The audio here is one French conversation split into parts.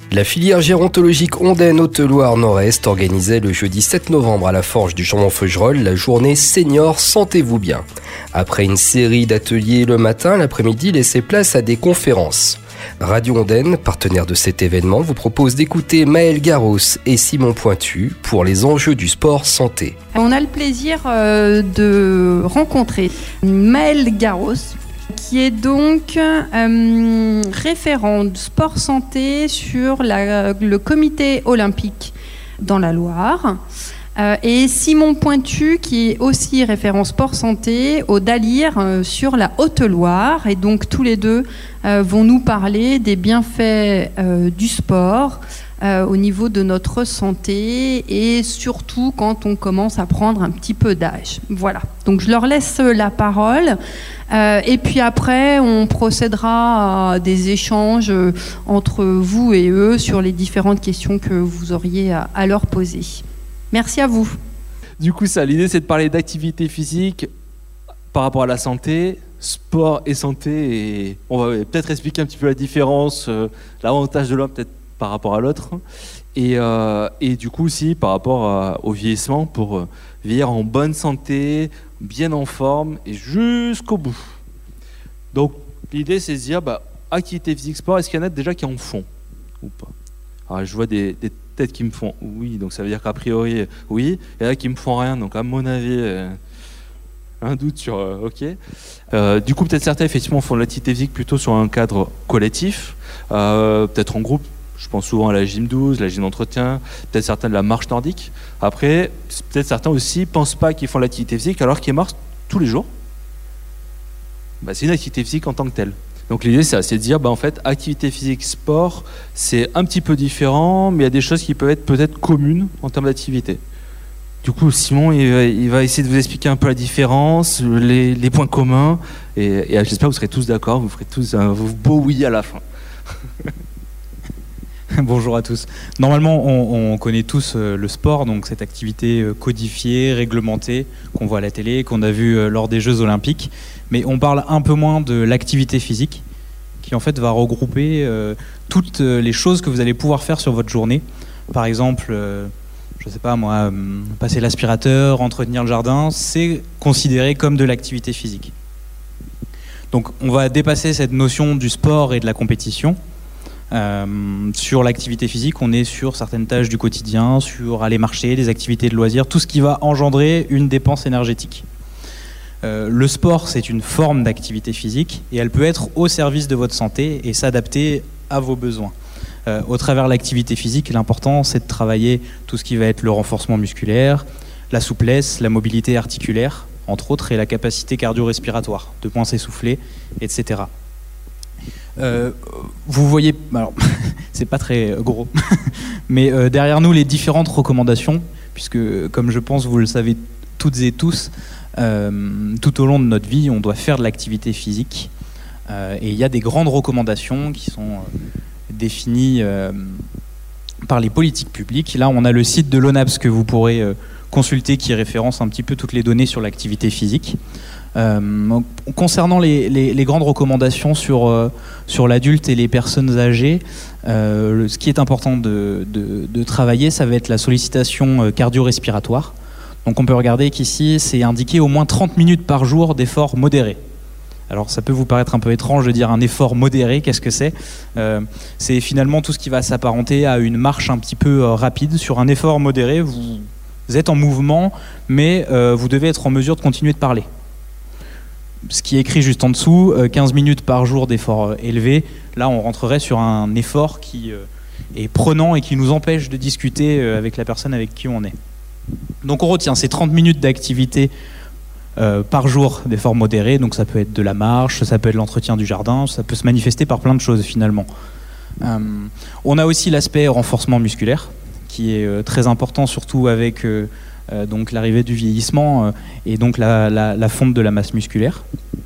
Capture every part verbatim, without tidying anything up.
La filière gérontologique Ondaine Haute-Loire Nord-Est organisait le jeudi sept novembre à la Forge du Chambon-Feugerolles la journée Senior Sentez-vous bien. Après une série d'ateliers le matin, l'après-midi laissait place à des conférences. Radio Ondaine, partenaire de cet événement, vous propose d'écouter Maëlle Garros et Simon Pointu pour les enjeux du sport santé. On a le plaisir euh, de rencontrer Maëlle Garros, qui est donc euh, référente sport santé sur la, le comité olympique dans la Loire. Euh, et Simon Pointu, qui est aussi référent sport santé au Dalir euh, sur la Haute-Loire. Et donc tous les deux euh, vont nous parler des bienfaits euh, du sport euh, au niveau de notre santé et surtout quand on commence à prendre un petit peu d'âge. Voilà, donc je leur laisse la parole. Euh, et puis après, on procédera à des échanges entre vous et eux sur les différentes questions que vous auriez à, à leur poser. Merci à vous. Du coup, ça, l'idée, c'est de parler d'activité physique par rapport à la santé, sport et santé. Et on va peut-être expliquer un petit peu la différence, euh, l'avantage de l'un peut-être par rapport à l'autre. Et, euh, et du coup aussi par rapport à, au vieillissement pour euh, vieillir en bonne santé, bien en forme et jusqu'au bout. Donc, l'idée, c'est de se dire, bah, activité physique, sport, est-ce qu'il y en a déjà qui en font ou pas? Alors, je vois des, des têtes qui me font oui, donc ça veut dire qu'a priori oui, et là qui me font rien, donc à mon avis euh, un doute sur euh, ok. Euh, du coup peut-être certains effectivement font de l'activité physique plutôt sur un cadre collectif, euh, peut-être en groupe. Je pense souvent à la gym douze, la gym d'entretien, peut-être certains de la marche nordique. Après, peut-être certains aussi pensent pas qu'ils font de l'activité physique alors qu'ils marchent tous les jours. Bah, c'est une activité physique en tant que telle. Donc l'idée, c'est, c'est de dire, bah, en fait, activité physique, sport, c'est un petit peu différent, mais il y a des choses qui peuvent être peut-être communes en termes d'activité. Du coup, Simon, il va, il va essayer de vous expliquer un peu la différence, les, les points communs, et, et j'espère que vous serez tous d'accord, vous ferez tous un beau oui à la fin. Bonjour à tous. Normalement, on, on connaît tous euh, le sport, donc cette activité euh, codifiée, réglementée, qu'on voit à la télé, qu'on a vu euh, lors des Jeux Olympiques. Mais on parle un peu moins de l'activité physique, qui en fait va regrouper euh, toutes euh, les choses que vous allez pouvoir faire sur votre journée. Par exemple, euh, je ne sais pas moi, euh, passer l'aspirateur, entretenir le jardin, c'est considéré comme de l'activité physique. Donc on va dépasser cette notion du sport et de la compétition. Euh, sur l'activité physique, on est sur certaines tâches du quotidien, sur aller marcher, des activités de loisirs, tout ce qui va engendrer une dépense énergétique. Euh, le sport, c'est une forme d'activité physique et elle peut être au service de votre santé et s'adapter à vos besoins. Euh, au travers de l'activité physique, l'important, c'est de travailler tout ce qui va être le renforcement musculaire, la souplesse, la mobilité articulaire, entre autres, et la capacité cardio-respiratoire, de moins s'essouffler, et cetera. Euh, vous voyez, alors c'est pas très gros, mais euh, derrière nous les différentes recommandations, puisque comme je pense vous le savez toutes et tous, euh, tout au long de notre vie on doit faire de l'activité physique euh, et il y a des grandes recommandations qui sont euh, définies euh, par les politiques publiques. Là on a le site de l'ONAPS que vous pourrez euh, consulter qui référence un petit peu toutes les données sur l'activité physique. Euh, concernant les, les, les grandes recommandations sur, euh, sur l'adulte et les personnes âgées, euh, ce qui est important de, de, de travailler, ça va être la sollicitation cardio-respiratoire. Donc on peut regarder qu'ici, c'est indiqué au moins trente minutes par jour d'effort modéré. Alors ça peut vous paraître un peu étrange de dire un effort modéré, qu'est-ce que c'est ? euh, C'est finalement tout ce qui va s'apparenter à une marche un petit peu euh, rapide. Sur un effort modéré, vous, vous êtes en mouvement, mais euh, vous devez être en mesure de continuer de parler. Ce qui est écrit juste en dessous, quinze minutes par jour d'effort élevé, là on rentrerait sur un effort qui est prenant et qui nous empêche de discuter avec la personne avec qui on est. Donc on retient ces trente minutes d'activité euh, par jour d'effort modéré, donc ça peut être de la marche, ça peut être l'entretien du jardin, ça peut se manifester par plein de choses finalement. Euh, on a aussi l'aspect renforcement musculaire, qui est euh, très important surtout avec... Euh, Euh, donc l'arrivée du vieillissement euh, et donc la, la, la fonte de la masse musculaire.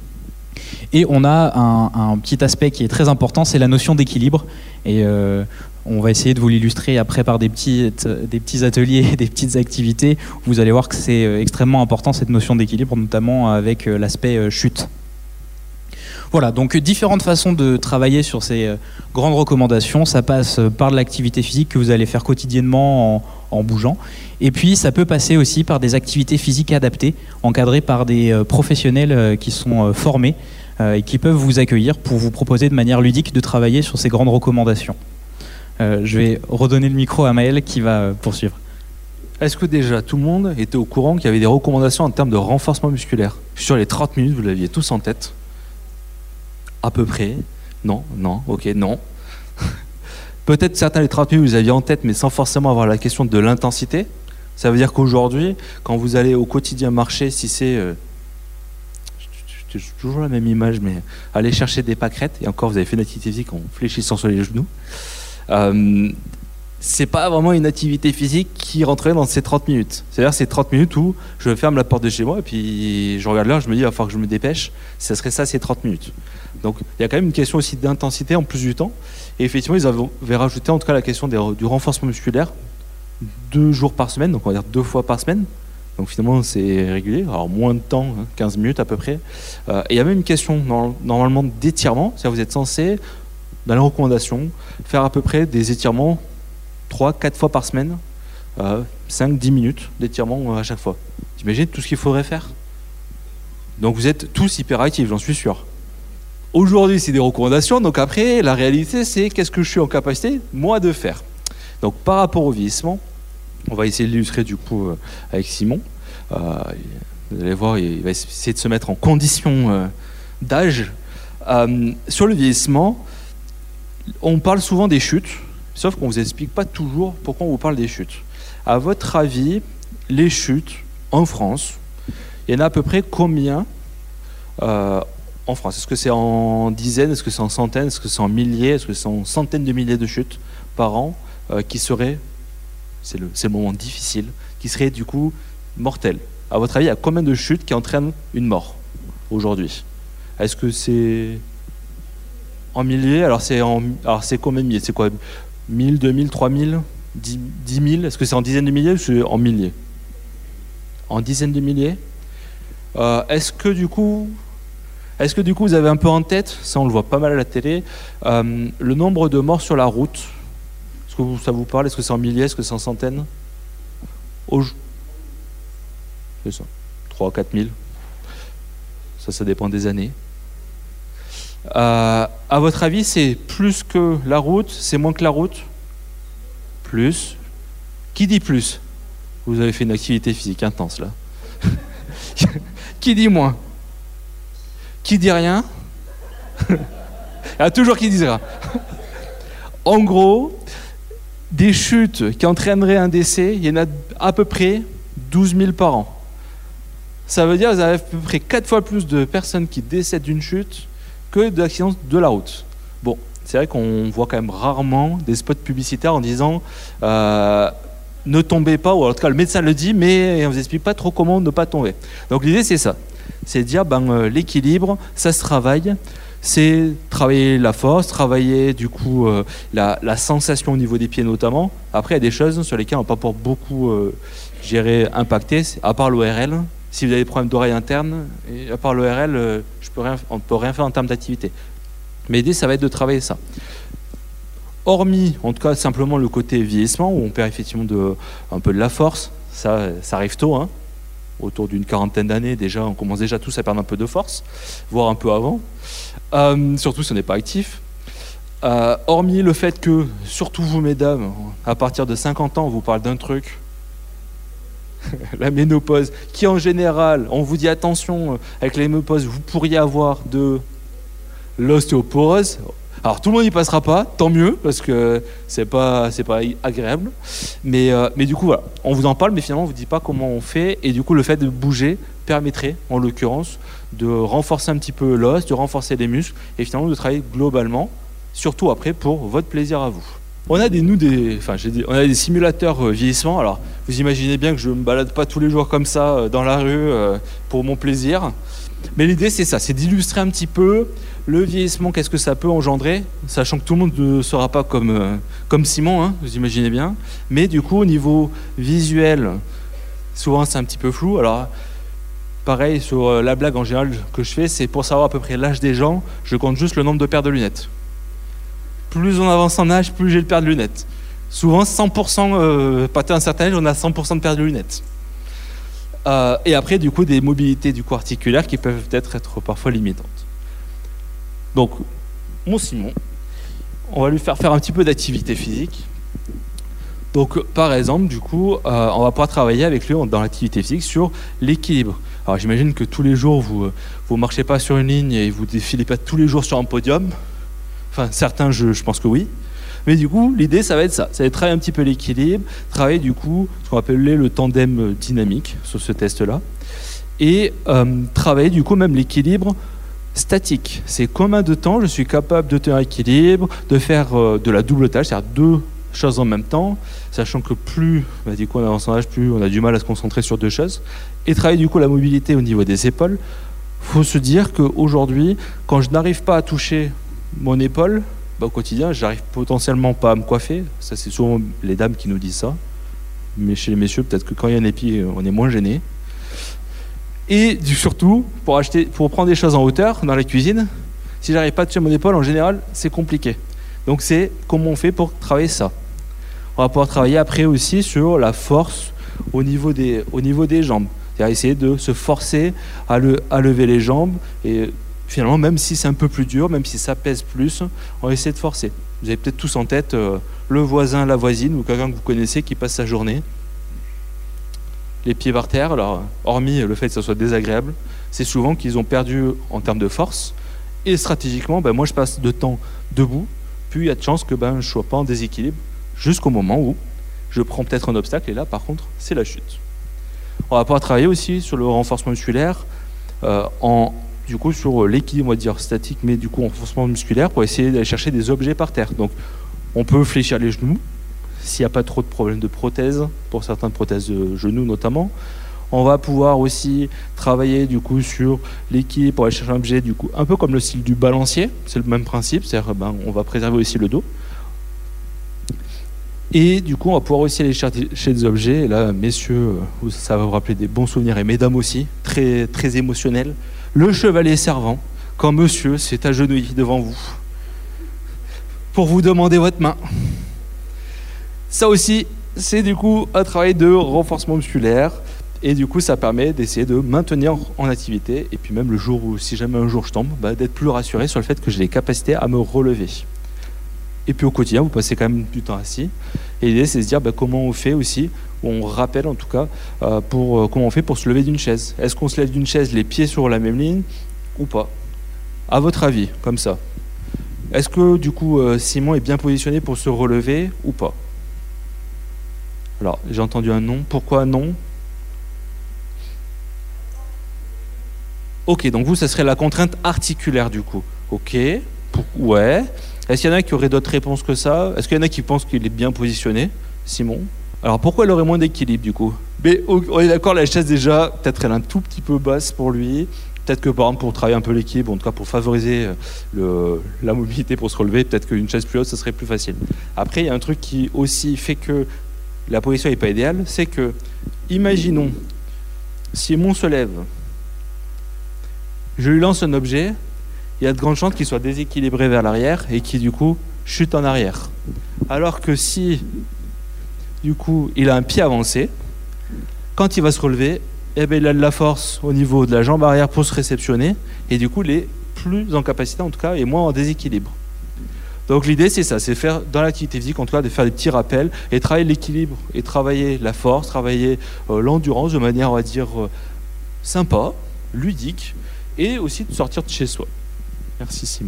Et on a un, un petit aspect qui est très important, c'est la notion d'équilibre. Et euh, on va essayer de vous l'illustrer après par des petits, des petits ateliers, des petites activités. Vous allez voir que c'est extrêmement important cette notion d'équilibre, notamment avec l'aspect chute. Voilà, donc différentes façons de travailler sur ces euh, grandes recommandations. Ça passe par de l'activité physique que vous allez faire quotidiennement en, en bougeant. Et puis ça peut passer aussi par des activités physiques adaptées, encadrées par des euh, professionnels euh, qui sont euh, formés euh, et qui peuvent vous accueillir pour vous proposer de manière ludique de travailler sur ces grandes recommandations. Euh, je vais redonner le micro à Maël qui va euh, poursuivre. Est-ce que déjà tout le monde était au courant qu'il y avait des recommandations en termes de renforcement musculaire ? Sur les trente minutes, vous l'aviez tous en tête ? À peu près. Non, non, ok, non. Peut-être certains les trente minutes vous aviez en tête, mais sans forcément avoir la question de l'intensité. Ça veut dire qu'aujourd'hui, quand vous allez au quotidien marcher, si c'est... Euh, j'ai toujours la même image, mais aller chercher des pâquerettes, et encore vous avez fait une activité physique en fléchissant sur les genoux, euh, c'est pas vraiment une activité physique qui rentrait dans ces trente minutes. C'est-à-dire ces trente minutes où je ferme la porte de chez moi et puis je regarde l'heure, je me dis il va falloir que je me dépêche. Ça serait ça, ces trente minutes. Donc il y a quand même une question aussi d'intensité en plus du temps. Et effectivement, ils avaient rajouté en tout cas la question des, du renforcement musculaire deux jours par semaine, donc on va dire deux fois par semaine. Donc finalement c'est régulier, alors moins de temps, hein, quinze minutes à peu près. Euh, et il y a même une question normalement d'étirement, c'est-à-dire vous êtes censé, dans les recommandations, faire à peu près des étirements trois quatre fois par semaine, euh, cinq dix minutes d'étirement à chaque fois. T'imagines tout ce qu'il faudrait faire ? Donc vous êtes tous hyper actifs, j'en suis sûr. Aujourd'hui, c'est des recommandations, donc après, la réalité, c'est qu'est-ce que je suis en capacité, moi, de faire. Donc par rapport au vieillissement, on va essayer de l'illustrer du coup euh, avec Simon. Euh, vous allez voir, il va essayer de se mettre en condition euh, d'âge. Euh, sur le vieillissement, on parle souvent des chutes, sauf qu'on ne vous explique pas toujours pourquoi on vous parle des chutes. À votre avis, les chutes en France, il y en a à peu près combien euh, en France ? Est-ce que c'est en dizaines, est-ce que c'est en centaines, est-ce que c'est en milliers, est-ce que c'est en centaines de milliers de chutes par an euh, qui seraient, c'est le, c'est le moment difficile, qui seraient du coup mortelles ? À votre avis, il y a combien de chutes qui entraînent une mort aujourd'hui ? Est-ce que c'est en milliers ? Alors c'est, en, alors c'est combien de milliers ? C'est quoi ? mille, deux mille, trois mille, dix mille, est-ce que c'est en dizaines de milliers ou c'est en milliers ? En dizaines de milliers ? euh, Est-ce que du coup, est-ce que du coup vous avez un peu en tête, ça on le voit pas mal à la télé, euh, le nombre de morts sur la route ? Est-ce que ça vous parle ? Est-ce que c'est en milliers ? Est-ce que c'est en centaines ? Au... C'est ça, trois à quatre mille. Ça, ça dépend des années. Euh, à votre avis, c'est plus que la route, c'est moins que la route ? Plus. Qui dit plus ? Vous avez fait une activité physique intense là. Qui dit moins ? Qui dit rien ? Il y a toujours qui disent rien. En gros, des chutes qui entraîneraient un décès, il y en a à peu près douze mille par an. Ça veut dire que vous avez à peu près quatre fois plus de personnes qui décèdent d'une chute que d'accidents de la route. Bon, c'est vrai qu'on voit quand même rarement des spots publicitaires en disant euh, ne tombez pas, ou en tout cas le médecin le dit, mais on ne vous explique pas trop comment ne pas tomber. Donc l'idée c'est ça, c'est de dire ben, euh, l'équilibre, ça se travaille, c'est travailler la force, travailler du coup euh, la, la sensation au niveau des pieds notamment. Après il y a des choses sur lesquelles on ne va pas pour beaucoup euh, gérer, impacter, à part l'O R L. Si vous avez des problèmes d'oreille interne, et à part l'O R L, euh, je peux rien, on ne peut rien faire en termes d'activité. Mais l'idée, ça va être de travailler ça. Hormis, en tout cas, simplement le côté vieillissement, où on perd effectivement de, un peu de la force, ça, ça arrive tôt, hein. Autour d'une quarantaine d'années, déjà, on commence déjà tous à perdre un peu de force, voire un peu avant, euh, surtout si on n'est pas actif. Euh, hormis le fait que, surtout vous, mesdames, à partir de cinquante ans, on vous parle d'un truc, la ménopause, qui en général, on vous dit attention, avec la ménopause, vous pourriez avoir de l'ostéoporose. Alors tout le monde n'y passera pas, tant mieux, parce que c'est pas, c'est pas agréable. Mais, euh, mais du coup, voilà, on vous en parle, mais finalement, on vous dit pas comment on fait. Et du coup, le fait de bouger permettrait, en l'occurrence, de renforcer un petit peu l'os, de renforcer les muscles, et finalement de travailler globalement, surtout après pour votre plaisir à vous. On a des, nous, des, enfin, j'ai des, on a des simulateurs euh, vieillissement. Alors, vous imaginez bien que je ne me balade pas tous les jours comme ça euh, dans la rue euh, pour mon plaisir. Mais l'idée, c'est ça, c'est d'illustrer un petit peu le vieillissement, qu'est-ce que ça peut engendrer, sachant que tout le monde ne sera pas comme, euh, comme Simon, hein, vous imaginez bien. Mais du coup, au niveau visuel, souvent c'est un petit peu flou. Alors, pareil, sur la blague en général que je fais, c'est pour savoir à peu près l'âge des gens, je compte juste le nombre de paires de lunettes. Plus on avance en âge, plus j'ai de paires de lunettes. Souvent, cent pour cent, euh, pas un certain âge, on a cent pour cent de paires de lunettes. Euh, et après, du coup, des mobilités du coup, articulaires qui peuvent peut-être être parfois limitantes. Donc, mon Simon, on va lui faire faire un petit peu d'activité physique. Donc, par exemple, du coup, euh, on va pouvoir travailler avec lui dans l'activité physique sur l'équilibre. Alors, j'imagine que tous les jours, vous ne marchez pas sur une ligne et vous ne défilez pas tous les jours sur un podium. Enfin, certains, je, je pense que oui. Mais du coup, l'idée, ça va être ça. Ça va être travailler un petit peu l'équilibre, travailler du coup ce qu'on appelait le tandem dynamique sur ce test-là. Et euh, travailler du coup même l'équilibre statique. C'est combien de temps je suis capable de tenir l'équilibre, de faire euh, de la double tâche, c'est-à-dire deux choses en même temps, sachant que plus bah, du coup, on avance en âge, plus on a du mal à se concentrer sur deux choses. Et travailler du coup la mobilité au niveau des épaules. Il faut se dire qu'aujourd'hui, quand je n'arrive pas à toucher mon épaule, bah, au quotidien, j'arrive potentiellement pas à me coiffer. Ça, c'est souvent les dames qui nous disent ça. Mais chez les messieurs, peut-être que quand il y a un épi, on est moins gêné. Et surtout, pour, acheter, pour prendre des choses en hauteur dans la cuisine, si j'arrive pas à toucher mon épaule, en général, c'est compliqué. Donc, c'est comment on fait pour travailler ça. On va pouvoir travailler après aussi sur la force au niveau des, au niveau des jambes. C'est-à-dire essayer de se forcer à, le, à lever les jambes et finalement, même si c'est un peu plus dur, même si ça pèse plus, on va essayer de forcer. Vous avez peut-être tous en tête euh, le voisin, la voisine ou quelqu'un que vous connaissez qui passe sa journée les pieds par terre. Alors, hormis le fait que ça soit désagréable, c'est souvent qu'ils ont perdu en termes de force. Et stratégiquement, ben, moi je passe de temps debout, puis il y a de chances que ben, je ne sois pas en déséquilibre jusqu'au moment où je prends peut-être un obstacle et là par contre c'est la chute. On va pouvoir travailler aussi sur le renforcement musculaire euh, en du coup sur l'équilibre, on va dire statique, mais du coup renforcement musculaire pour essayer d'aller chercher des objets par terre. Donc on peut fléchir les genoux s'il n'y a pas trop de problèmes de prothèses, pour certaines prothèses de genoux notamment. On va pouvoir aussi travailler du coup sur l'équilibre pour aller chercher un objet du coup un peu comme le style du balancier, c'est le même principe, c'est-à-dire ben, on va préserver aussi le dos. Et du coup on va pouvoir aussi aller chercher des objets, et là messieurs, ça va vous rappeler des bons souvenirs, et mesdames aussi, très, très émotionnels. Le chevalier servant, quand monsieur s'est agenouillé devant vous pour vous demander votre main. Ça aussi, c'est du coup un travail de renforcement musculaire et du coup ça permet d'essayer de maintenir en activité et puis même le jour où, si jamais un jour je tombe, bah, d'être plus rassuré sur le fait que j'ai les capacités à me relever. Et puis au quotidien, vous passez quand même du temps assis et l'idée c'est de se dire bah, comment on fait aussi, on rappelle en tout cas, euh, pour, euh, comment on fait pour se lever d'une chaise. Est-ce qu'on se lève d'une chaise les pieds sur la même ligne ou pas? À votre avis, comme ça. Est-ce que du coup euh, Simon est bien positionné pour se relever ou pas? Alors j'ai entendu un non. Pourquoi non? Ok, donc vous, ça serait la contrainte articulaire du coup. Ok, pour... ouais. Est-ce qu'il y en a qui auraient d'autres réponses que ça? Est-ce qu'il y en a qui pensent qu'il est bien positionné, Simon? Alors pourquoi il aurait moins d'équilibre du coup? Mais on est d'accord, la chaise déjà, peut-être elle est un tout petit peu basse pour lui. Peut-être que par exemple pour travailler un peu l'équilibre, en tout cas pour favoriser le, la mobilité pour se relever, peut-être qu'une chaise plus haute, ça serait plus facile. Après, il y a un truc qui aussi fait que la position n'est pas idéale, c'est que, imaginons, Simon se lève, je lui lance un objet, il y a de grandes chances qu'il soit déséquilibré vers l'arrière et qu'il du coup chute en arrière. Alors que si du coup il a un pied avancé, quand il va se relever, eh bien, il a de la force au niveau de la jambe arrière pour se réceptionner et du coup il est plus en capacité en tout cas et moins en déséquilibre. Donc l'idée c'est ça, c'est faire dans l'activité physique en tout cas de faire des petits rappels et travailler l'équilibre et travailler la force, travailler euh, l'endurance de manière on va dire euh, sympa, ludique et aussi de sortir de chez soi. Merci Simon.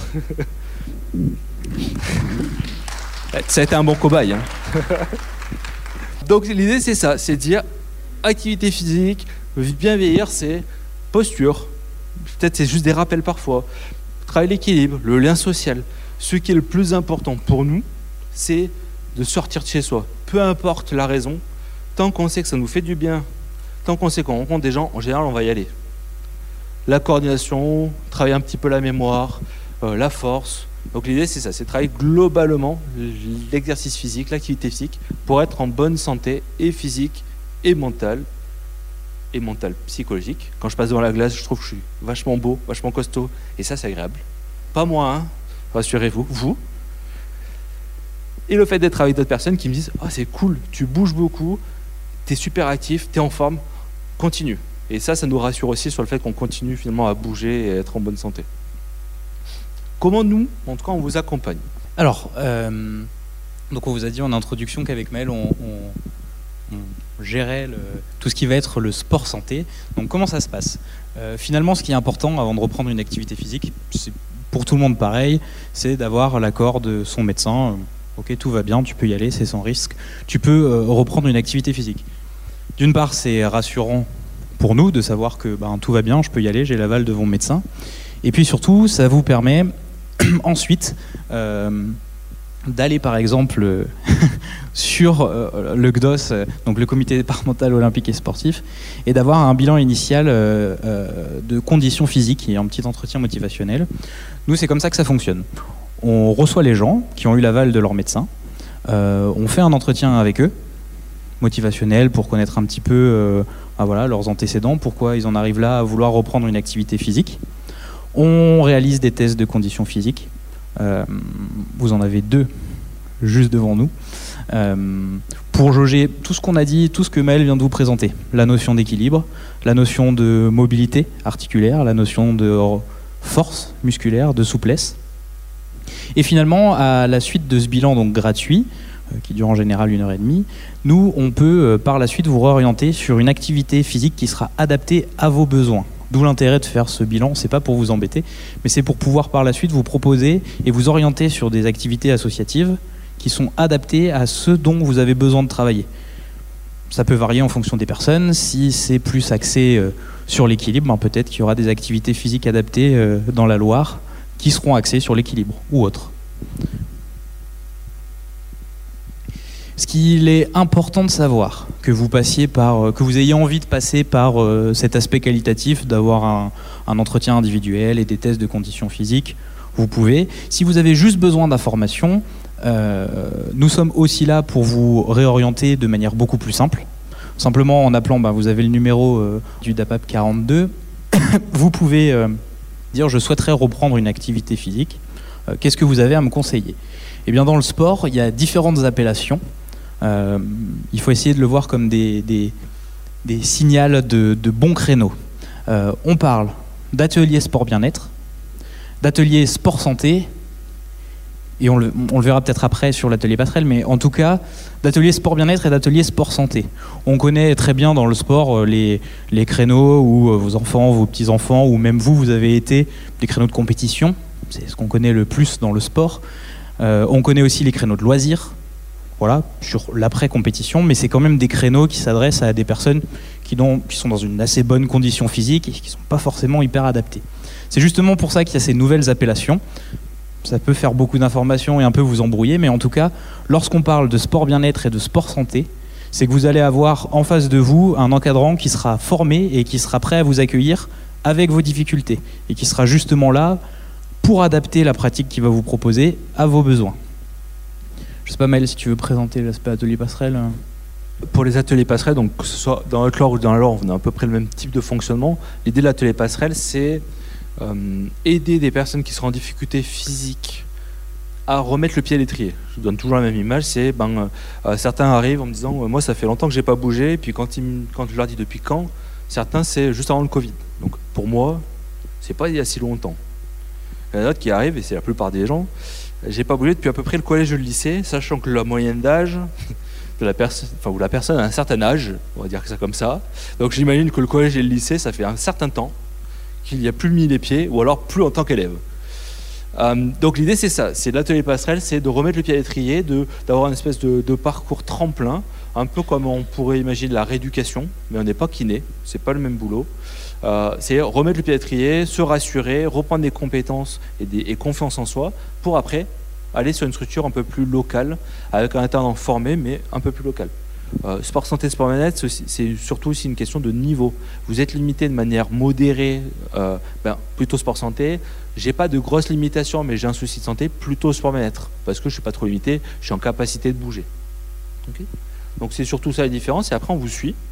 Ça a été un bon cobaye. Hein. Donc l'idée c'est ça, c'est de dire activité physique, bien vieillir, c'est posture. Peut-être c'est juste des rappels parfois. Travailler l'équilibre, le lien social. Ce qui est le plus important pour nous, c'est de sortir de chez soi. Peu importe la raison, tant qu'on sait que ça nous fait du bien, tant qu'on sait qu'on rencontre des gens, en général on va y aller. La coordination, travailler un petit peu la mémoire, euh, la force. Donc l'idée c'est ça, c'est de travailler globalement l'exercice physique, l'activité physique, pour être en bonne santé et physique et mentale et mental, psychologique. Quand je passe devant la glace, je trouve que je suis vachement beau, vachement costaud, et ça, c'est agréable. Pas moi, hein, rassurez-vous, vous. Et le fait d'être avec d'autres personnes qui me disent « Ah, oh, c'est cool, tu bouges beaucoup, t'es super actif, t'es en forme, continue ». Et ça, ça nous rassure aussi sur le fait qu'on continue finalement à bouger et à être en bonne santé. Comment nous, en tout cas, on vous accompagne ? Alors, euh, donc on vous a dit en introduction qu'avec Maël, on, on, on gérait le, tout ce qui va être le sport santé. Donc comment ça se passe ? euh, Finalement, ce qui est important avant de reprendre une activité physique, c'est pour tout le monde pareil, c'est d'avoir l'accord de son médecin. Ok, tout va bien, tu peux y aller, c'est sans risque. Tu peux euh, reprendre une activité physique. D'une part, c'est rassurant pour nous de savoir que ben, tout va bien, je peux y aller, j'ai l'aval de mon médecin. Et puis surtout, ça vous permet ensuite euh, d'aller par exemple sur euh, le C D O S, donc le comité départemental olympique et sportif, et d'avoir un bilan initial euh, euh, de conditions physiques et un petit entretien motivationnel. Nous, c'est comme ça que ça fonctionne. On reçoit les gens qui ont eu l'aval de leur médecin, euh, on fait un entretien avec eux, motivationnel, pour connaître un petit peu euh, ah voilà, leurs antécédents, pourquoi ils en arrivent là à vouloir reprendre une activité physique. On réalise des tests de conditions physiques. Euh, vous en avez deux juste devant nous. Euh, pour jauger tout ce qu'on a dit, tout ce que Maël vient de vous présenter. La notion d'équilibre, la notion de mobilité articulaire, la notion de force musculaire, de souplesse. Et finalement, à la suite de ce bilan donc gratuit, euh, qui dure en général une heure et demie, nous, on peut euh, par la suite vous réorienter sur une activité physique qui sera adaptée à vos besoins. D'où l'intérêt de faire ce bilan, c'est pas pour vous embêter, mais c'est pour pouvoir par la suite vous proposer et vous orienter sur des activités associatives qui sont adaptées à ce dont vous avez besoin de travailler. Ça peut varier en fonction des personnes. Si c'est plus axé euh, sur l'équilibre, ben peut-être qu'il y aura des activités physiques adaptées euh, dans la Loire qui seront axées sur l'équilibre ou autre. Ce qu'il est important de savoir, que vous passiez par, que vous ayez envie de passer par euh, cet aspect qualitatif, d'avoir un, un entretien individuel et des tests de conditions physiques, vous pouvez. Si vous avez juste besoin d'informations, euh, nous sommes aussi là pour vous réorienter de manière beaucoup plus simple. Simplement en appelant, ben, vous avez le numéro euh, du D A P A P quarante-deux, vous pouvez euh, dire je souhaiterais reprendre une activité physique, euh, qu'est-ce que vous avez à me conseiller ? Eh bien dans le sport, il y a différentes appellations. Euh, il faut essayer de le voir comme des, des, des signals de, de bons créneaux. Euh, on parle d'atelier sport bien-être, d'atelier sport santé, et on le, on le verra peut-être après sur l'atelier passerelle, mais en tout cas, d'atelier sport bien-être et d'atelier sport santé. On connaît très bien dans le sport les, les créneaux où vos enfants, vos petits-enfants, ou même vous, vous avez été des créneaux de compétition. C'est ce qu'on connaît le plus dans le sport. Euh, on connaît aussi les créneaux de loisirs. Voilà, sur l'après-compétition, mais c'est quand même des créneaux qui s'adressent à des personnes qui, dont, qui sont dans une assez bonne condition physique et qui ne sont pas forcément hyper adaptées. C'est justement pour ça qu'il y a ces nouvelles appellations. Ça peut faire beaucoup d'informations et un peu vous embrouiller, mais en tout cas, lorsqu'on parle de sport bien-être et de sport santé, c'est que vous allez avoir en face de vous un encadrant qui sera formé et qui sera prêt à vous accueillir avec vos difficultés et qui sera justement là pour adapter la pratique qu'il va vous proposer à vos besoins. Je sais pas, Maël, si tu veux présenter l'aspect atelier passerelle. Pour les ateliers passerelles, donc que ce soit dans le Loire ou dans la Loire, on a à peu près le même type de fonctionnement. L'idée de l'atelier passerelle, c'est euh, aider des personnes qui seront en difficulté physique à remettre le pied à l'étrier. Je donne toujours la même image, c'est ben, euh, certains arrivent en me disant euh, moi ça fait longtemps que j'ai pas bougé, puis quand, ils, quand je leur dis depuis quand, certains c'est juste avant le Covid. Donc pour moi, c'est pas il y a si longtemps. Il y en a d'autres qui arrivent, et c'est la plupart des gens, j'ai pas bougé depuis à peu près le collège et le lycée, sachant que la moyenne d'âge de la personne, enfin où la personne a un certain âge, on va dire ça comme ça. Donc j'imagine que le collège et le lycée, ça fait un certain temps qu'il n'y a plus mis les pieds, ou alors plus en tant qu'élève. Euh, donc l'idée c'est ça, c'est l'atelier passerelle, c'est de remettre le pied à l'étrier, de, d'avoir une espèce de, de parcours tremplin, un peu comme on pourrait imaginer la rééducation, mais on n'est pas kiné, c'est pas le même boulot. Euh, c'est remettre le pied à l'étrier, se rassurer, reprendre des compétences et, des, et confiance en soi, pour après aller sur une structure un peu plus locale, avec un intendant formé, mais un peu plus local. Euh, sport santé, sport bien-être, c'est surtout aussi une question de niveau. Vous êtes limité de manière modérée, euh, ben, plutôt sport santé. J'ai pas de grosses limitations, mais j'ai un souci de santé, plutôt sport bien-être, parce que je suis pas trop limité, je suis en capacité de bouger. Okay. Donc c'est surtout ça la différence, et après on vous suit.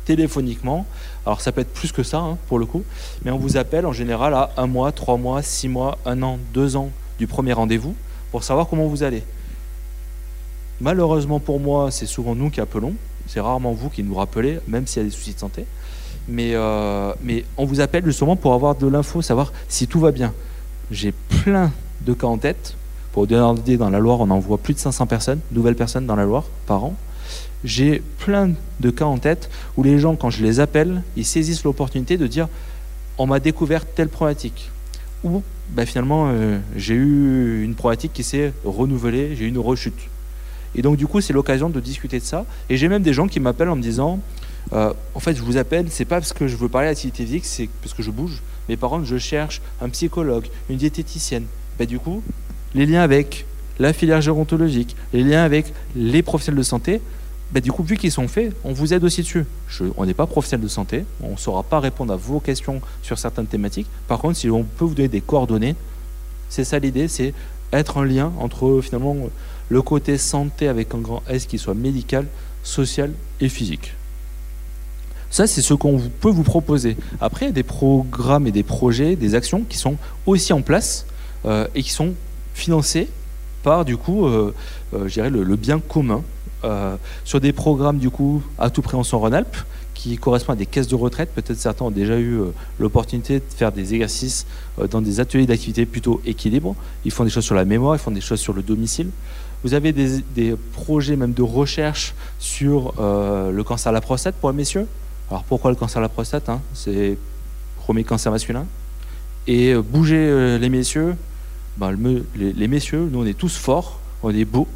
téléphoniquement. Alors ça peut être plus que ça hein, pour le coup, mais on vous appelle en général à un mois, trois mois, six mois, un an, deux ans du premier rendez-vous pour savoir comment vous allez. Malheureusement pour moi, c'est souvent nous qui appelons, c'est rarement vous qui nous rappelez, même s'il y a des soucis de santé. Mais, euh, mais on vous appelle justement pour avoir de l'info, savoir si tout va bien. J'ai plein de cas en tête. Pour donner une idée, dans la Loire, on envoie plus de cinq cents personnes, nouvelles personnes dans la Loire par an. J'ai plein de cas en tête où les gens, quand je les appelle, ils saisissent l'opportunité de dire « on m'a découvert telle problématique ». Ou ben, finalement, euh, j'ai eu une problématique qui s'est renouvelée, j'ai eu une rechute. Et donc du coup, c'est l'occasion de discuter de ça. Et j'ai même des gens qui m'appellent en me disant euh, « en fait, je vous appelle, c'est pas parce que je veux parler d'activité physique, c'est parce que je bouge. Mais par contre, je cherche un psychologue, une diététicienne. Ben, » Du coup, les liens avec la filière gérontologique, les liens avec les professionnels de santé, ben, du coup, vu qu'ils sont faits, on vous aide aussi dessus. Je, on n'est pas professionnel de santé, on ne saura pas répondre à vos questions sur certaines thématiques. Par contre, si on peut vous donner des coordonnées, c'est ça l'idée, c'est être un lien entre finalement le côté santé avec un grand S qui soit médical, social et physique. Ça, c'est ce qu'on peut vous proposer. Après, il y a des programmes et des projets, des actions qui sont aussi en place euh, et qui sont financés par, du coup, euh, euh, je dirais le, le bien commun. Euh, sur des programmes du coup à tout près en Rhône-Alpes qui correspondent à des caisses de retraite. Peut-être certains ont déjà eu euh, l'opportunité de faire des exercices euh, dans des ateliers d'activité plutôt équilibre. Ils font des choses sur la mémoire, ils font des choses sur le domicile. Vous avez des, des projets même de recherche sur euh, le cancer de la prostate pour les messieurs. Alors pourquoi le cancer de la prostate hein c'est le premier cancer masculin. Et euh, bouger euh, les messieurs, ben, le, les, les messieurs, nous on est tous forts, on est beaux.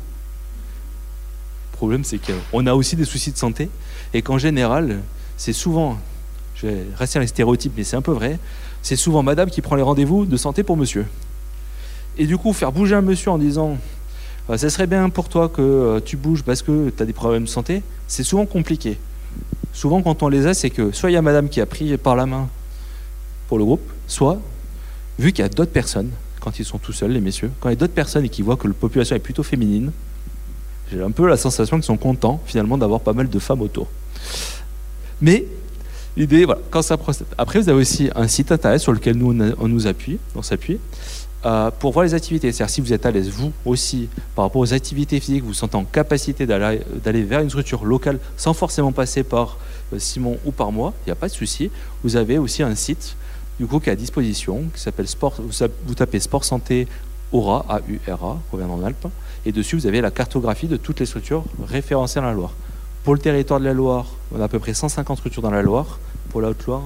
Le problème, c'est qu'on a aussi des soucis de santé et qu'en général, c'est souvent, je vais rester dans les stéréotypes, mais c'est un peu vrai, c'est souvent madame qui prend les rendez-vous de santé pour monsieur. Et du coup, faire bouger un monsieur en disant « ça serait bien pour toi que tu bouges parce que tu as des problèmes de santé », c'est souvent compliqué. Souvent, quand on les a, c'est que soit il y a madame qui a pris par la main pour le groupe, soit, vu qu'il y a d'autres personnes, quand ils sont tout seuls, les messieurs, quand il y a d'autres personnes et qu'ils voient que la population est plutôt féminine, j'ai un peu la sensation qu'ils sont contents finalement d'avoir pas mal de femmes autour. Mais l'idée, voilà, quand ça prostate. Après, vous avez aussi un site internet sur lequel nous on, on nous appuie, on s'appuie euh, pour voir les activités. C'est-à-dire si vous êtes à l'aise vous aussi par rapport aux activités physiques, vous vous sentez en capacité d'aller, d'aller vers une structure locale sans forcément passer par euh, Simon ou par moi, il n'y a pas de souci. Vous avez aussi un site du coup qui est à disposition, qui s'appelle Sport. Vous, vous tapez Sport Santé Aura, A U R A, Auvergne-Rhône-Alpes. Et dessus, vous avez la cartographie de toutes les structures référencées dans la Loire. Pour le territoire de la Loire, on a à peu près cent cinquante structures dans la Loire. Pour la Haute-Loire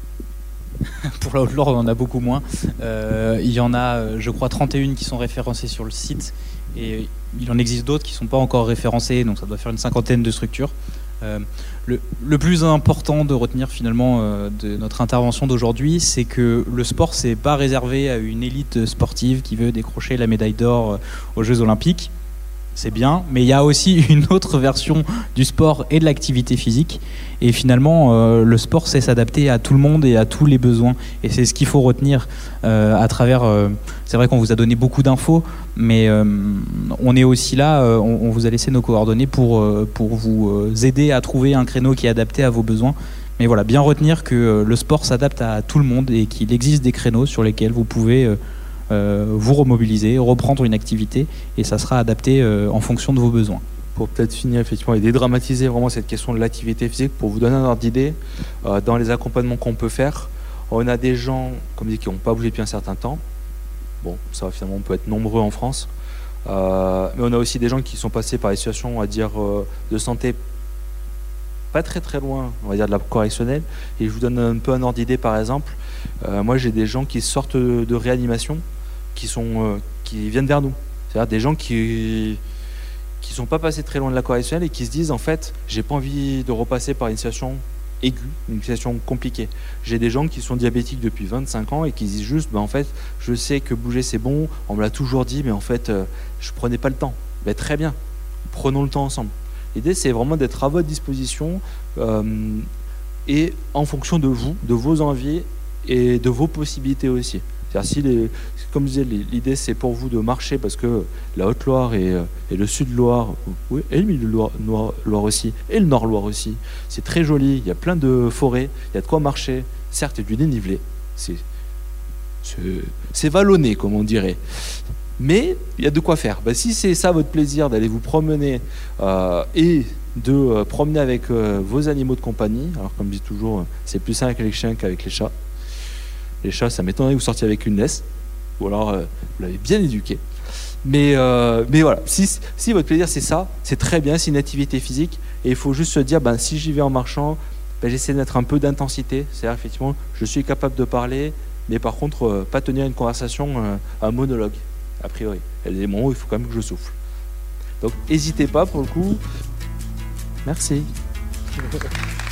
Pour la Haute-Loire, on en a beaucoup moins. Euh, il y en a, je crois, trente et une qui sont référencées sur le site. Et il en existe d'autres qui ne sont pas encore référencées, donc ça doit faire une cinquantaine de structures. Euh, le, le plus important de retenir finalement euh, de notre intervention d'aujourd'hui, c'est que le sport, c'est pas réservé à une élite sportive qui veut décrocher la médaille d'or euh, aux Jeux Olympiques. C'est bien, mais il y a aussi une autre version du sport et de l'activité physique. Et finalement, euh, le sport, c'est s'adapter à tout le monde et à tous les besoins. Et c'est ce qu'il faut retenir euh, à travers... Euh, c'est vrai qu'on vous a donné beaucoup d'infos, mais euh, on est aussi là, euh, on, on vous a laissé nos coordonnées pour, euh, pour vous euh, aider à trouver un créneau qui est adapté à vos besoins. Mais voilà, bien retenir que euh, le sport s'adapte à tout le monde et qu'il existe des créneaux sur lesquels vous pouvez... Euh, Euh, vous remobiliser, reprendre une activité et ça sera adapté euh, en fonction de vos besoins. Pour peut-être finir effectivement et dédramatiser vraiment cette question de l'activité physique, pour vous donner un ordre d'idée, euh, dans les accompagnements qu'on peut faire, on a des gens comme dit, qui n'ont pas bougé depuis un certain temps. Bon, ça finalement on peut être nombreux en France, euh, mais on a aussi des gens qui sont passés par des situations à dire euh, de santé pas très très loin, on va dire de la correctionnelle. Et je vous donne un peu un ordre d'idée par exemple. Euh, moi j'ai des gens qui sortent de, de réanimation, qui sont euh, qui viennent vers nous. C'est-à-dire des gens qui qui sont pas passés très loin de la correctionnelle et qui se disent en fait j'ai pas envie de repasser par une situation aiguë, une situation compliquée. J'ai des gens qui sont diabétiques depuis vingt-cinq ans et qui disent juste ben en fait je sais que bouger c'est bon, on me l'a toujours dit mais en fait euh, je prenais pas le temps. Ben très bien, prenons le temps ensemble. L'idée c'est vraiment d'être à votre disposition euh, et en fonction de vous, de vos envies et de vos possibilités aussi. C'est-à-dire, si les, comme je disais, l'idée c'est pour vous de marcher parce que la Haute-Loire et, et le Sud-Loire, oui, et le Milieu-Loire Loire aussi, et le Nord-Loire aussi, c'est très joli, il y a plein de forêts, il y a de quoi marcher, certes il y a du dénivelé, c'est, c'est, c'est vallonné comme on dirait, mais il y a de quoi faire. Ben, si c'est ça votre plaisir d'aller vous promener euh, et de euh, promener avec euh, vos animaux de compagnie, alors comme je dis toujours, c'est plus simple avec les chiens qu'avec les chats. Les chats, ça m'étonnerait que vous sortiez avec une laisse, ou alors euh, vous l'avez bien éduqué. Mais, euh, mais voilà, si, si votre plaisir c'est ça, c'est très bien, c'est une activité physique, et il faut juste se dire, ben, si j'y vais en marchant, ben, j'essaie de mettre un peu d'intensité, c'est-à-dire effectivement, je suis capable de parler, mais par contre, euh, pas tenir une conversation, euh, un monologue, a priori. Il y a des moments où il faut quand même que je souffle. Donc, n'hésitez pas pour le coup. Merci.